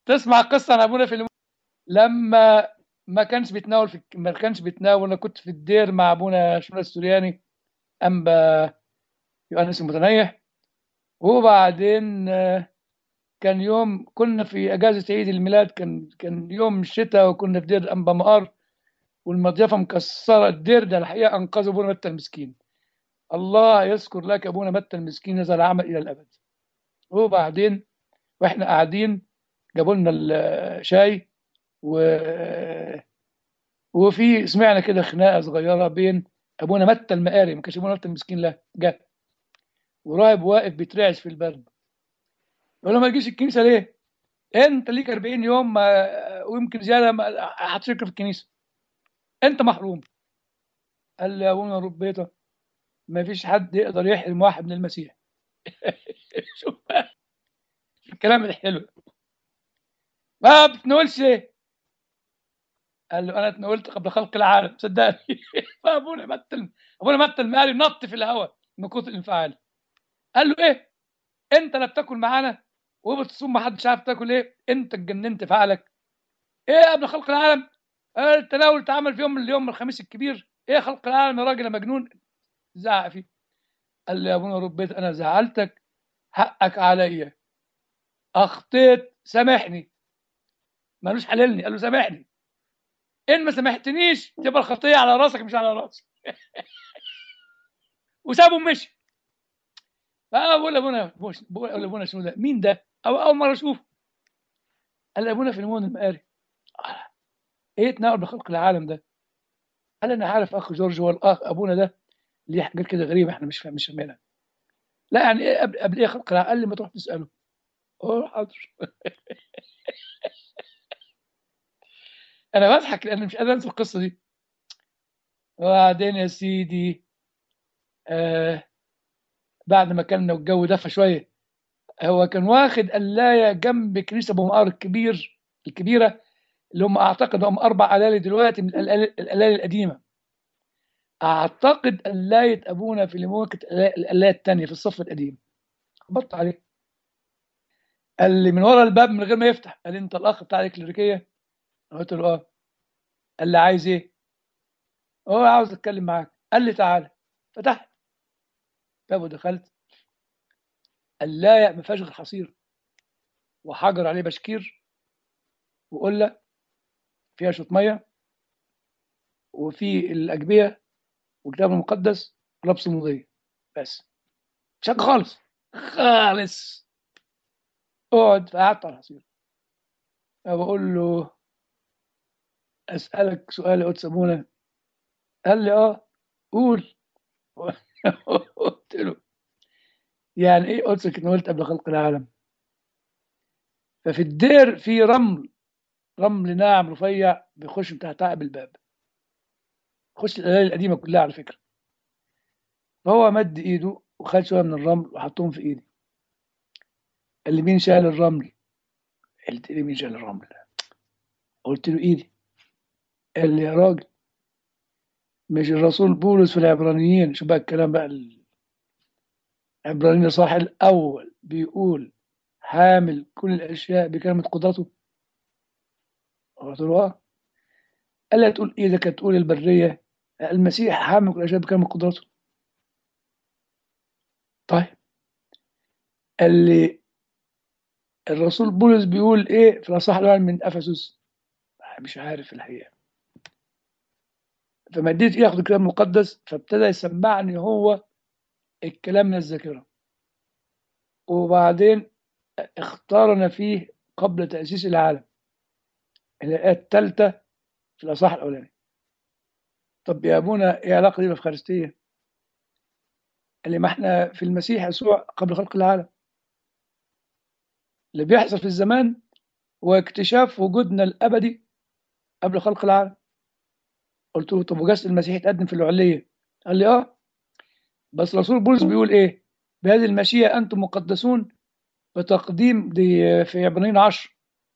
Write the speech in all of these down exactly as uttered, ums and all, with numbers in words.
تسمع قصة عن أبونا فيليمون لما ما كانش بيتناول في ما كانش بيتناول. أنا كنت في الدير مع أبونا شمال السورياني أنبا يوحنس المتنيح، وبعدين آه، كان يوم كنا في أجازة عيد الميلاد، كان كان يوم الشتاء، وكنا في دير أنبا مقار، والمضيافة مكسرة الدير ده. الحقيقة أنقذ أبونا متى المسكين. الله يذكر لك أبونا متى المسكين، هذا العمل إلى الأبد. وبعدين وإحنا قاعدين جابوا لنا الشاي، و وفي سمعنا كده خناقه صغيره بين ابونا متى المقاري، ما كانش ابونا متى المسكين، لا جه وراهب واقف بيترعش في البرد، يقول له ما تجيش الكنيسه ليه؟ انت ليك أربعين يوم ما- ويمكن زياده ما- هتشارك في الكنيسه، انت محروم. قال لي يا ابونا ربيته، ما فيش حد يقدر يحرم واحد من المسيح. شوف بقى الكلام الحلو. ما بتنولش ليه؟ قال له انا اتناولت قبل خلق العالم، صدقني. فابونا متى ابونا متى المقاري نط في الهواء من كتر الانفعال. قال له ايه؟ انت لا بتاكل معانا وبتصوم، ما حدش عارف تاكل ايه؟ انت اتجننت في عقلك؟ ايه قبل خلق العالم؟ آه، التناول اتعمل في يوم من اليوم الخميس الكبير، ايه خلق العالم يا راجل يا مجنون؟ زعق فيه. قال لي يا ابونا ربيت، انا زعلتك، حقك عليا، اخطيت، سامحني. مالوش حللني، قال له سامحني، ان ما سامحتنيش تبقى الخطيه على راسك مش على راسي. وسابه ومشي. فبقول لابونا بقول لابونا شنو ده؟ مين ده؟ أو اول مره اشوفه. قال لي ابونا فيليمون المقاري. ايه اتناول بخلق العالم ده؟ قال انا عارف اخ جورج، هو الاخ ابونا ده ليه حاجات كده غريبه احنا مش فاهم مش فاهمينها. لا يعني ايه قبل, قبل ايه خلق العالم؟ قال لي ما تروح تساله. اه حاضر. انا بضحك لان مش قادر انسى القصه دي. وبعدين يا سيدي، آه بعد ما كان الجو دفى شويه، هو كان واخد قلايه جنب كنيسه ابو مقار الكبير الكبيره، اللي هم اعتقد هم اربع قلايل دلوقتي من القلايل القلايل القديمه. اعتقد قلايه ابونا فيليمون كانت القلايه الثانيه في الصف القديم. خبطت عليه، قال لي من ورا الباب من غير ما يفتح، قال لي انت الاخ بتاع الكليريكيه؟ قلت له اه. قال لي عايز ايه؟ هو عاوز اتكلم معاك. قال لي تعالى. فتحت باب ودخلت. قلايه ما فيهاش غير حصير وحجر عليه بشكير وقله فيها شويه ميه، وفي الاجبيه والكتاب المقدس ولبس مضيه، بس مش حاجه خالص خالص. اقعد. فقعدت على الحصير. بقول له اسالك سؤال يا قدس ابونا؟ قال لي اه قول. قلت له يعني ايه قدسك اتنولت قبل خلق العالم؟ ففي الدير في رمل، رمل ناعم رفيع بيخش من تحت عقب الباب، خش القلايل القديمه كلها على فكره. فهو مد ايده وخد شويه من الرمل وحطهم في ايدي. قال لي مين شال الرمل؟ قلت له مين شال الرمل؟ قلت له ايدي. قال لي يا راجل، مش الرسول بولس في العبرانيين، شو بقى الكلام بقى، العبرانيين صح الاول بيقول حامل كل الاشياء بكلمه قدرته؟ قلت له اه. قال لي تقول ايه؟ ده كانت تقول البريه المسيح حامل كل الاشياء بكلمه قدرته. طيب. قال لي الرسول بولس بيقول ايه في الاصحاح الاول من افسس؟ مش عارف الحقيقه. فمديت ايه ياخد الكلام المقدس، فابتدى يسمعني هو الكلام من الذاكره. وبعدين اختارنا فيه قبل تاسيس العالم، الايه الثالثه في الاصحاح الاولاني. طب يا ابونا ايه علاقه دي بالافخارستيه؟ قال لي ما احنا في المسيح يسوع قبل خلق العالم. اللي بيحصل في الزمان هو اكتشاف وجودنا الابدي قبل خلق العالم. قلت له طب وجسد المسيح يتقدم في العليه؟ قال لي اه. بس رسول بولس بيقول ايه؟ بهذه المشيئه انتم مقدسون بتقديم، دي في عبرانيين عشرة.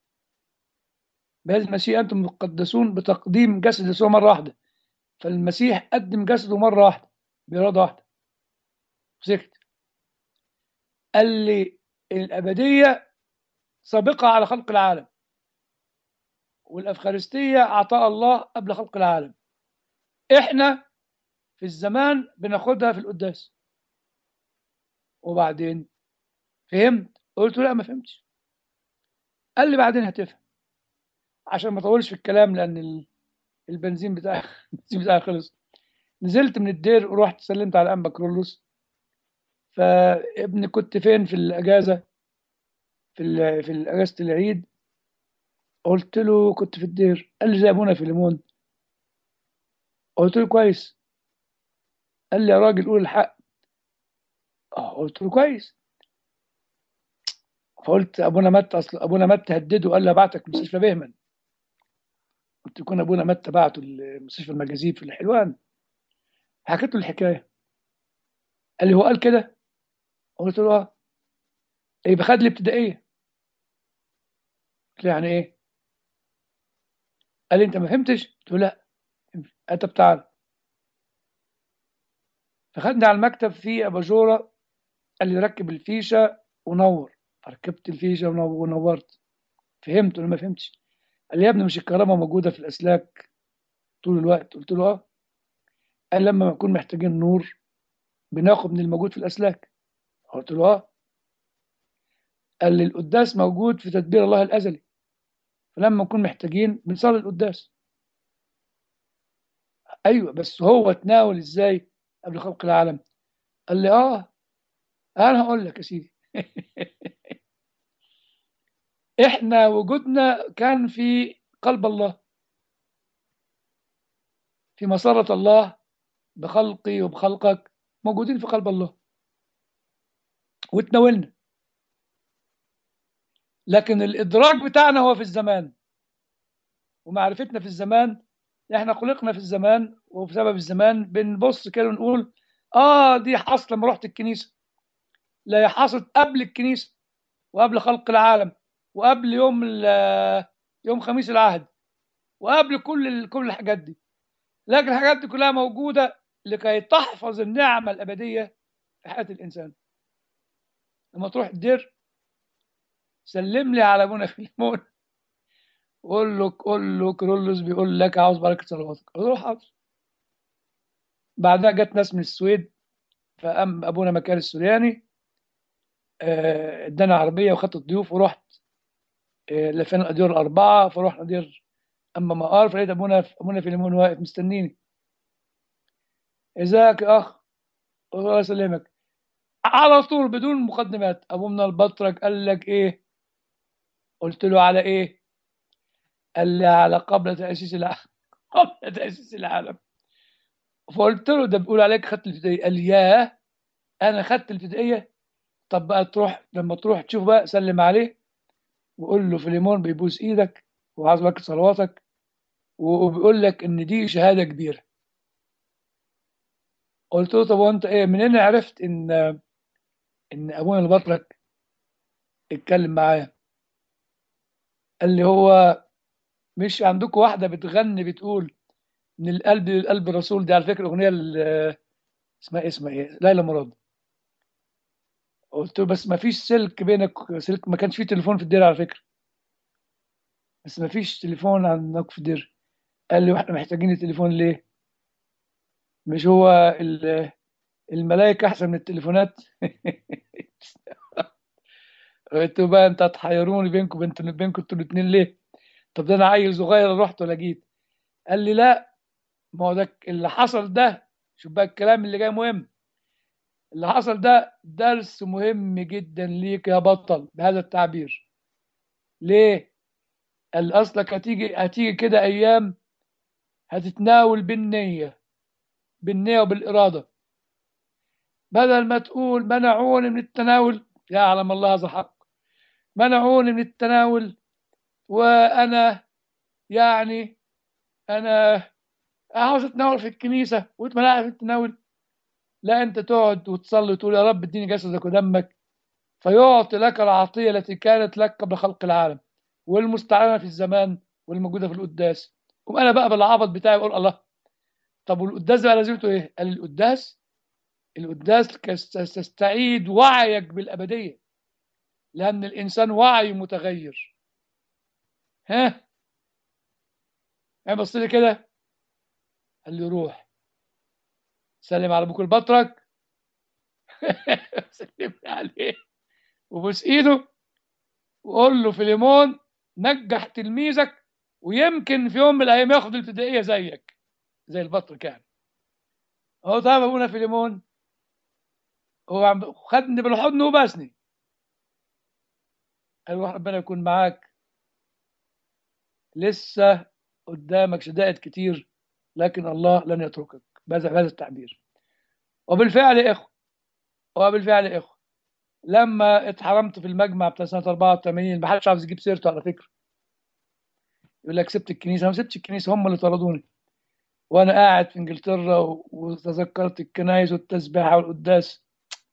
بهذه المشيئه انتم مقدسون بتقديم جسد يسوع مره واحده. فالمسيح قدم جسده مره واحده باراده واحده. سكت. قال لي الابديه سابقه على خلق العالم. والأفخارستية عطاء الله قبل خلق العالم. إحنا في الزمان بناخدها في القداس. وبعدين فهمت؟ قلت له لا ما فهمتش. قال لي بعدين هتفهم. عشان ما اطولش في الكلام لأن البنزين بتاعي البنزين بتاعي خلص. نزلت من الدير ورحت سلمت على أنبا كرولوس. فابني كنت فين في الأجازة؟ في ال- في أجازة العيد. قلت له كنت في الدير. قال لي زي أبونا فيليمون. قلت له كويس. قال لي يا راجل قول الحق. اه قلت له كويس. فقلت ابونا متى، اصل ابونا متى هدده وقال لي ابعتك مستشفى بهمن. قلت يكون ابونا متى بعته لمستشفى المجازيب في الحلوان. حكيت له الحكايه. قال لي هو قال كده؟ قلت له اه. يبقى خد لي ابتدائيه. قلت له يعني ايه؟ قال لي انت ما فهمتش؟ قلت له لا. انت بتعال. فخدني على المكتب في اباجوره. قال لي ركب الفيشه ونور. فركبت الفيشه ونو- ونورت. فهمت ولا ما فهمتش؟ قال لي يا ابني مش الكهرباء موجوده في الاسلاك طول الوقت؟ قلت له اه. قال لما نكون محتاجين نور بناخد من الموجود في الاسلاك. قلت له اه. قال لي القداس موجود في تدبير الله الازلي، فلما نكون محتاجين بنصلي القداس. ايوه بس هو اتناول ازاي قبل خلق العالم؟ قال لي اه. انا هقول لك يا سيدي. احنا وجودنا كان في قلب الله، في مسارة الله بخلقي وبخلقك، موجودين في قلب الله وتناولنا. لكن الادراك بتاعنا هو في الزمان، ومعرفتنا في الزمان. احنا خلقنا في الزمان، وبسبب الزمان بنبص كده ونقول اه دي حصل لما رحت الكنيسه. لا، هي حصلت قبل الكنيسه وقبل خلق العالم وقبل يوم ال- يوم خميس العهد وقبل كل ال- كل الحاجات دي. لكن الحاجات دي كلها موجوده لكي تحفظ النعمه الابديه في حياه الانسان. لما تروح الدير سلم لي على ابونا فيليمون. قول له قول له كرولوس بيقول لك عاوز بركه صلواتك. قول له حاضر. بعدها جت ناس من السويد، فقام ابونا مكاري السورياني آه، ادانا عربيه وخدت الضيوف ورحت آه، لفينا الاديار الاربعه. فرحنا دير اما مقار، فلقيت ابونا ابونا فيليمون واقف مستنيني. ازيك يا اخ؟ الله يسلمك. على طول بدون مقدمات ابونا البطرك قال لك ايه؟ قلت له على ايه؟ قال لي على قبل تاسيس العالم. قبل تاسيس العالم. فقلت له ده بيقول عليك خدت الابتدائيه. قال لي ياه، انا خدت الابتدائيه؟ طب بقى تروح لما تروح تشوف بقى سلم عليه وقول له فيليمون بيبوس ايدك وعايز بركه صلواتك، وبيقول لك ان دي شهاده كبيره. قلت له طب وانت ايه منين عرفت ان ان ابونا البطرك اتكلم معايا؟ قال لي هو مش عندكم واحده بتغني بتقول من القلب للقلب الرسول؟ دي على فكره اغنيه ل- اسمها اسمها ايه، ليلى مراد. قلت له بس ما فيش سلك بينك سلك، ما كانش فيه تليفون في الدير على فكره، بس ما فيش تليفون عندك في الدير. قال لي واحنا محتاجين التليفون ليه؟ مش هو ال- الملائكه احسن من التليفونات؟ قلت له بقى انت هتحيروني بينكم بنت بينكم انتوا الاثنين ليه؟ طب ده انا عيل صغير رحت ولا جيت. قال لي لا، ما هو ده اللي حصل ده. شوف بقى الكلام اللي جاي مهم. اللي حصل ده درس مهم جدا ليك يا بطل بهذا التعبير. ليه؟ قال لي اصلك هتيجي هتيجي كده ايام هتتناول بالنيه، بالنيه وبالاراده. بدل ما تقول منعوني من التناول، يعلم الله هذا حق، منعوني من التناول وانا يعني انا عاوز اتناول في الكنيسه واتمنع في التناول. لا، انت تقعد وتصلي وتقول يا رب اديني جسدك ودمك فيعطي لك العطيه التي كانت لك قبل خلق العالم والمستعانه في الزمان والموجوده في القداس. قوم انا بقى بالعبط بتاعي بقول الله، طب والقداس بقى لازمته ايه؟ قال القداس القداس كس- تستعيد وعيك بالابديه، لان الانسان وعيه متغير. ها؟ يعني بص لي كده، قال لي روح سلم على ابوك البطرك. سلم عليه وبوس ايده، وقول له فيليمون نجح تلميذك، ويمكن في يوم من الايام ياخد الابتدائيه زيك زي البطرك يعني. هو طبعا ابونا فيليمون هو عم- خدني بالحضن وبسني، قال له ربنا يكون معاك، لسه قدامك شدائد كتير، لكن الله لن يتركك، بهذا بهذا التعبير. وبالفعل يا اخوه، وبالفعل يا اخوه، لما اتحرمت في المجمع بتاع سنه أربعة وثمانين، ما حدش عاوز يجيب سيرته على فكره، يقول لك سبت الكنيسه. أنا ما سبتش الكنيسه، هم اللي طردوني. وانا قاعد في انجلترا و- وتذكرت الكنايس والتسبيحه والقداس،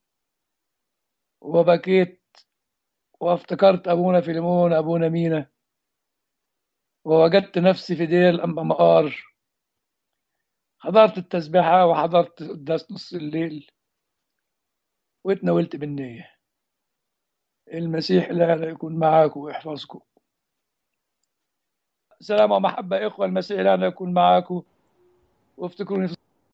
وبكيت، وافتكرت ابونا فيليمون، ابونا مينا، ووجدت نفسي في دير الانبا مقار. حضرت التسبيحه وحضرت قداس نص الليل، واتناولت بالنيه. المسيح لا يكون معاكم ويحفظكم. سلام ومحبه يا اخوه، المسيح لا يكون معاكم، وافتكروني في